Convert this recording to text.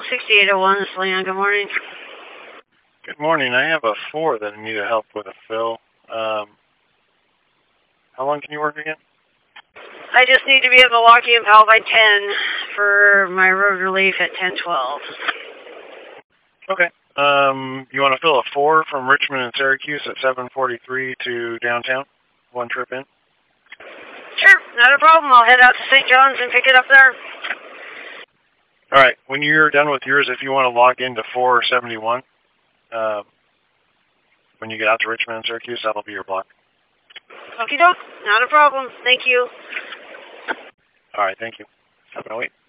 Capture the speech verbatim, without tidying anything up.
sixty-eight oh one, this is Leon. Good morning. Good morning. I have a four that I need help with a fill. Um, how long can you work again? I just need to be at Milwaukee and Powell by ten for my road relief at ten twelve. Okay. Um, you want to fill a four from Richmond and Syracuse at seven forty-three to downtown? One trip in? Sure, not a problem. I'll head out to Saint John's and pick it up there. All right. When you're done with yours, if you want to log into four seventy-one, uh, when you get out to Richmond and Syracuse, that'll be your block. Okie doke, not a problem. Thank you. All right. Thank you. seven oh eight.